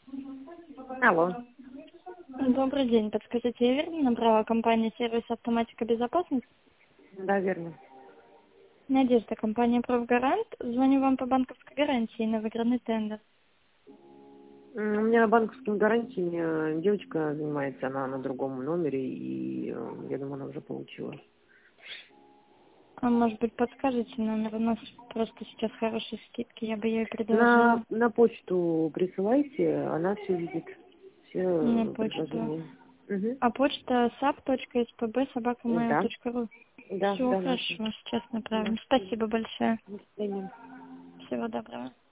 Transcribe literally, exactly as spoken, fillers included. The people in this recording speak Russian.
Алло. Добрый день. Подскажите, я верно набрала компанию «Сервис Автоматика Безопасность»? Да, верно. Надежда, компания «Профгарант». Звоню вам по банковской гарантии на выигранный тендер. М, У меня банковскими гарантиями девочка занимается, она на другом номере, и э, я думаю, она уже получила. А может быть, подскажете номер? У нас просто сейчас хорошие скидки, я бы ей На, предложила на почту присылайте, она все видит, на все почту. предложения. Мгу. А почта sap точка эс пэ бэ собака mail Да, точка ру. да, Все да, наша. хорошо, сейчас Да. направим. Спасибо большое. До свидания. Всего доброго.